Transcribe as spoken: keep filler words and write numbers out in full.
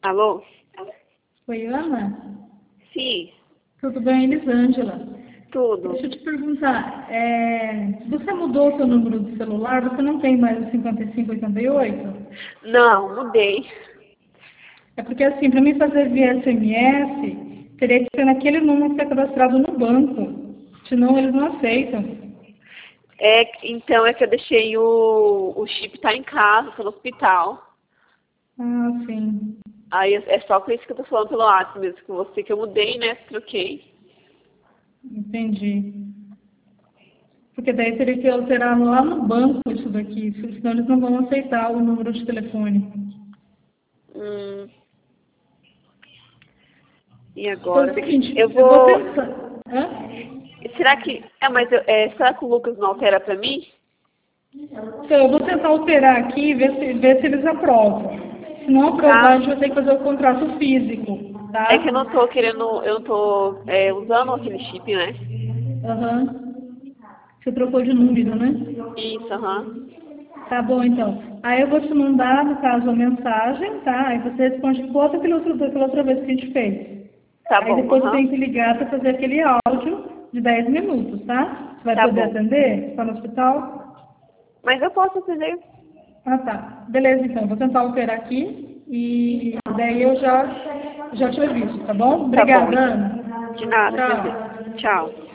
Alô? Oi, Ana? Sim, Tudo bem, Elisângela? tudo. Deixa eu te perguntar, é, você mudou o seu número de celular? Você não tem mais o cinquenta e cinco oitenta e oito? Não, mudei. É porque assim, para mim fazer via S M S, teria que ser naquele número que é cadastrado no banco. Senão eles não aceitam. É, então é que eu deixei o, o chip tá em casa, tô no hospital. Ah, sim. Aí é é só por isso que eu tô falando pelo WhatsApp mesmo com você, que eu mudei, né? Troquei. Entendi. Porque daí teria que alterar lá no banco isso daqui, senão eles não vão aceitar o número de telefone. Hum, e Então é o agora? Eu seguinte, eu vou vou. pensar. Hã? Será que. É, mas eu, é, será que o Lucas não altera pra mim? Então, eu vou tentar alterar aqui e ver se, ver se eles aprovam. Se não aprovar, a Tá? gente vai ter que fazer o contrato físico, É que eu tá? não tô querendo. Eu não tô é, usando aquele chip, né? Aham. Você trocou de número, né? Isso, aham. Tá bom, então. Aí eu vou te mandar, no caso, a mensagem, tá? Aí você responde igual daquela outra, daquela outra vez que a gente fez. Tá Aí bom, depois eu aham. tenho que ligar para fazer aquele áudio de dez minutos, tá? Você vai Tá poder bom. atender? Está no hospital? Mas eu posso atender? Ah, tá. Beleza, então. Vou tentar alterar aqui e daí eu já, já te aviso, tá bom? Tá bom, Obrigada, então. Ana. De nada, prazer. Tchau. Tchau.